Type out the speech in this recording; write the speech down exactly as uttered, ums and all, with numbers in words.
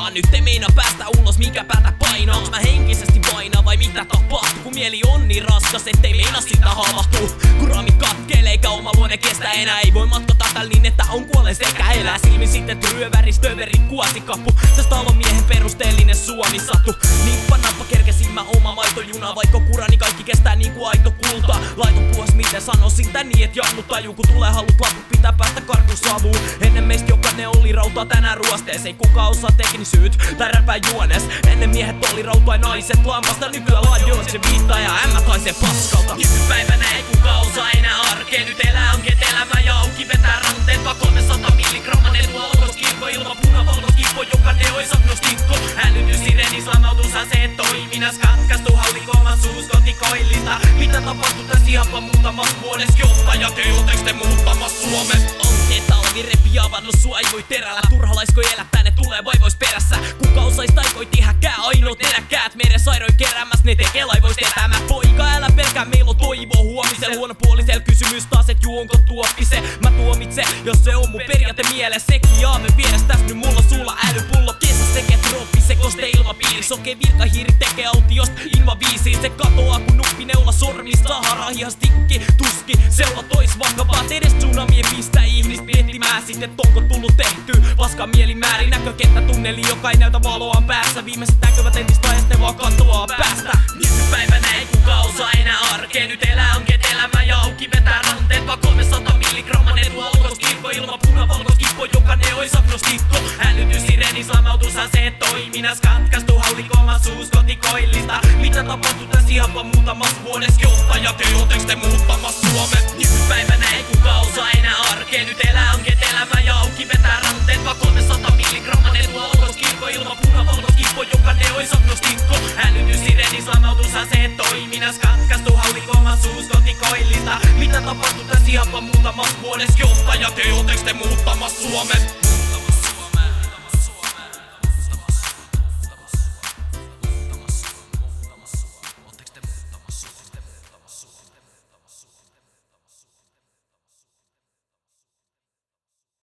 vaan nyt ei meina päästä ulos, mikä päätä painaa. Onks mä henkisesti vaina vai mitä tapahtuu, kun mieli on niin raskas, ettei meina sitä havahtuu. Kun raamit katkelee eikä oma luonne kestä enää, ei voi matkata tällä niin, että on kuolleen sekä elää. Silmin sitten ryöväris, töverit, kuosikappu. Tästä talon miehen perusteellinen Suomi sattu. Nippa nappa kerkesin mä oma maitojuna, vaikka kurani kaikki kestää niinku aito kulta. Laito puhas miten sano sitä niin, et jannu taju, kun tulee halut laput pitää päästä karkusavuun. Ennen meistä jokainen oli rautaa tänään ruostees, ei kuka osaa teknisyyt tai räpää juones. Ennen miehet oli rautaa naiset lampasta, nykyään laadioon se viittaa ja ämmät haisee paskalta. Nykypäivänä ei kuka osaa enää arkeen, nyt elää on ket elämä ja auki vetää ranteet. Vaan kolmesataa milligramman etu alkoskilpo ilman punavalkoskilpo, jokainen ois agnostikko. Älytys sirenis lamautushan se et toiminnas katkastu hallikoman suus kotikoillista. Mitä tapahtuu tässä ihan muutamassa vuodessa, johtaja teoteks te muuttamassa Suomen? Onke talvi repi avannut sua ei voi terällä, turha laisko elä tänne tulee vaivois perässä. Kuka osais taikoi tehäkää ainoat eläkkäät meren sairoi keräämäs, ne tekee laivois etämä. Poika älä pelkää, meillä on toivo huomisel. Huonopuolisel kysymys taas et juonko tuopise. Mä tuomitse, jos se on mun periaate mielessä. Sekin aame vieres täs nyt mulla sulla älypullo. Kesä tekee trooppise koste ilmapiiris. Okei virkahiiri tekee autiost invaviisiin. Se katoaa kun nuppi neula sormista. Harahihas tikki, tuski, seula tois vakavaat. Edes tsunamien pistää ihmistä miettimään sitten onko tullut tehty. Paska mielimäärin näkökenttä tunneli, joka ei näytä valoaan päässä. Viimeiset näkyvät entistä ajasta ne vaan katoaa päästä. Nykypäivänä ei kuka osaa enää arkeen, nyt elää on ket elämä ja auki vetää ranteet. Vaan kolmesataa milligramman etu alkoskilpo ilman punavalkoskilpo, jokainen ois agnostikko. Älytys sirenis lamautushan se et toiminnas katkastu hallikoman suus kotikoillista. Mitä tapahtuu tässä ihan vaan muutamassa vuodessa, johtaja teoteks te muuttamassa Suomen? Nykypäivänä ei kuka osaa enää arkeen, nyt elää on ket elämä ja auki vetää ranteet. Vaan kolmesataa milligramman etu alkoskilpo ilman punavalkoskilpo, jokainen ois agnostikko. Älytys sirenis lamautushan se et toiminnas katkastu hallikoman suus kotikoillista. Mitä tapahtuu tässä ihan vaan muutamassa vuodessa, johtaja teoteks te muuttamassa Suomen?